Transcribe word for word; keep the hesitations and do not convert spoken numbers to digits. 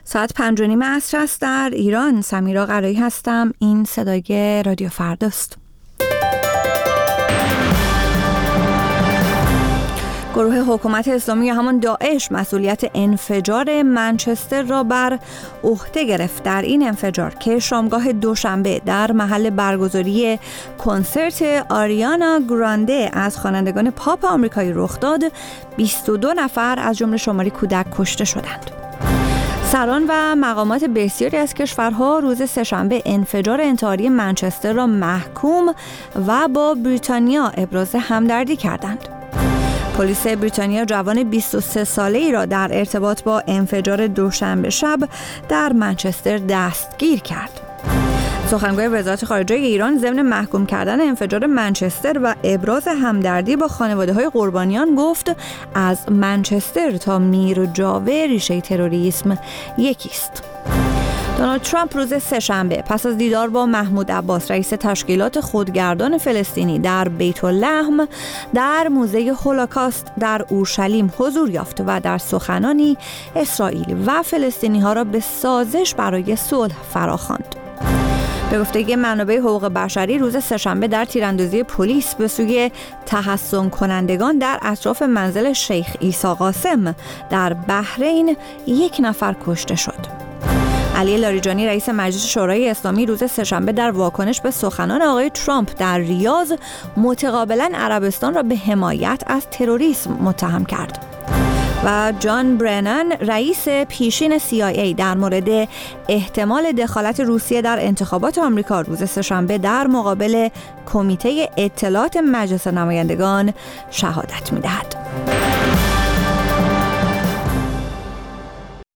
ساعت پنج و نیم عصر است در ایران. سمیرا قرایی هستم. این صدای رادیو فرداست. گروه حکومت اسلامی یا همان داعش مسئولیت انفجار منچستر را بر عهده گرفت. در این انفجار که شامگاه دوشنبه در محل برگزاری کنسرت آریانا گرانده از خوانندگان پاپ آمریکایی رخ داد، بیست و دو نفر از جمله شماری کودک کشته شدند. سران و مقامات بسیاری از کشورها روز سه‌شنبه انفجار انتحاری منچستر را محکوم و با بریتانیا ابراز همدردی کردند. پلیس بریتانیا جوان بیست و سه ساله‌ای را در ارتباط با انفجار دوشنبه شب در منچستر دستگیر کرد. سخنگوی وزارت خارجه ایران ضمن محکوم کردن انفجار منچستر و ابراز همدردی با خانواده‌های قربانیان گفت از منچستر تا میرجاوه ریشه تروریسم یکیست. دونالد ترامپ روز سه‌شنبه پس از دیدار با محمود عباس رئیس تشکیلات خودگردان فلسطینی در بیت لحم در موزه هولوکاست در اورشلیم حضور یافت و در سخنانی اسرائیل و فلسطینی ها را به سازش برای صلح فراخواند. به گفته منابع حقوق بشری روز سه‌شنبه در تیراندازی پلیس به سوی تحصن کنندگان در اطراف منزل شیخ عیسی قاسم در بحرین یک نفر کشته شد. علی لاریجانی رئیس مجلس شورای اسلامی روز سه‌شنبه در واکنش به سخنان آقای ترامپ در ریاض متقابلا عربستان را به حمایت از تروریسم متهم کرد. و جان برنن رئیس پیشین سی آی ای در مورد احتمال دخالت روسیه در انتخابات آمریکا روز سه‌شنبه در مقابل کمیته اطلاعات مجلس نمایندگان شهادت می‌دهد.